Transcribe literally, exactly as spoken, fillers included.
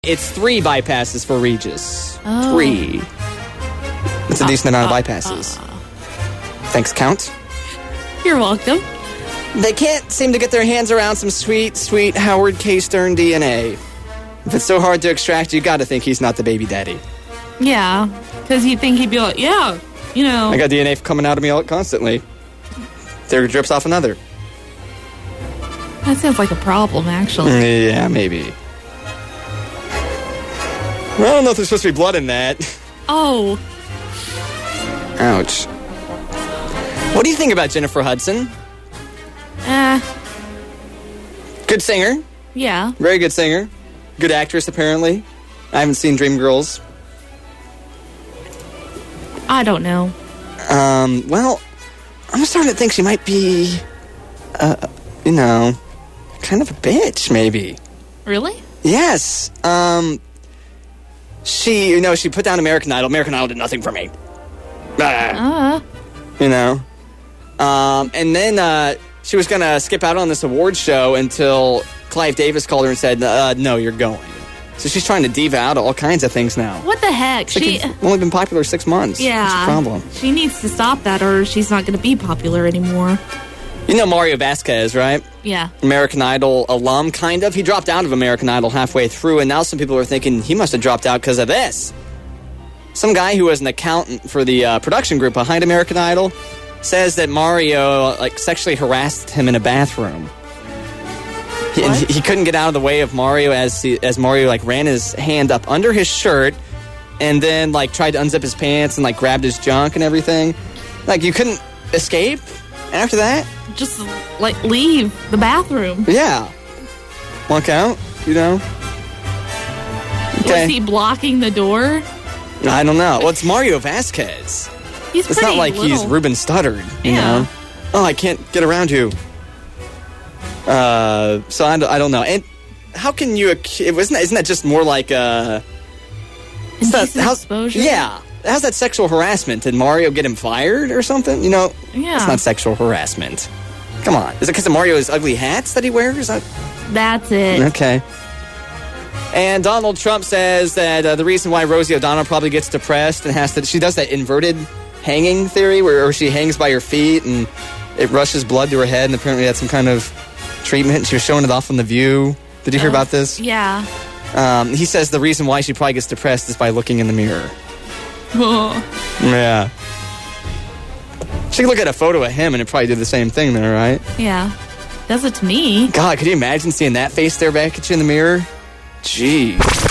It's three bypasses for Regis. Oh. Three. It's a decent uh, amount of uh, bypasses. uh. Thanks, Count. You're welcome. They can't seem to get their hands around some sweet, sweet Howard K. Stern D N A. If it's so hard to extract, you gotta think he's not the baby daddy. Yeah, because you'd think he'd be like, yeah, you know. I got D N A coming out of me all constantly. There drips off another. That sounds like a problem, actually. Yeah, maybe. I don't know if there's supposed to be blood in that. Oh. Ouch. What do you think about Jennifer Hudson? Uh. Good singer. Yeah. Very good singer. Good actress, apparently. I haven't seen Dreamgirls. I don't know. Um, well, I'm starting to think she might be, uh, you know, kind of a bitch, maybe. Really? Yes. Um, she, you know, she put down American Idol. American Idol did nothing for me. Ah. Uh. You know? Um, and then, uh, she was going to skip out on this award show until Clive Davis called her and said, uh, no, you're going. So she's trying to diva out all kinds of things now. What the heck? It's like She it's only been popular six months. Yeah. What's the problem? She needs to stop that or she's not going to be popular anymore. You know Mario Vasquez, right? Yeah. American Idol alum, kind of. He dropped out of American Idol halfway through, and now some people are thinking he must have dropped out because of this. Some guy who was an accountant for the uh, production group behind American Idol says that Mario like sexually harassed him in a bathroom. He, and he couldn't get out of the way of Mario as he, as Mario like ran his hand up under his shirt and then like tried to unzip his pants and like grabbed his junk and everything. Like you couldn't escape after that? Just like leave the bathroom. Yeah. Walk out, you know? Okay. Was he blocking the door? I don't know. Well, it's Mario Vasquez. He's It's pretty not like little. he's Ruben Studdard, you Yeah. know? Oh, I can't get around you. Uh, so I don't, I don't know. And how can you... ac- It wasn't. Isn't that just more like... Uh, it's not- Indecent how's- exposure? Yeah. How's that sexual harassment? Did Mario get him fired or something? You know, Yeah. it's not sexual harassment. Come on. Is it because of Mario's ugly hats that he wears? I, That's it. Okay. And Donald Trump says that uh, the reason why Rosie O'Donnell probably gets depressed and has to... She does that inverted hanging theory where she hangs by her feet and it rushes blood to her head, and apparently that's some kind of treatment. And she was showing it off on The View. Did you hear Oh, about this? Yeah. Um, he says the reason why she probably gets depressed is by looking in the mirror. Oh. Yeah. She could look at a photo of him and it probably did the same thing there, right? Yeah. Does it to me. God, could you imagine seeing that face there back at you in the mirror? Gee.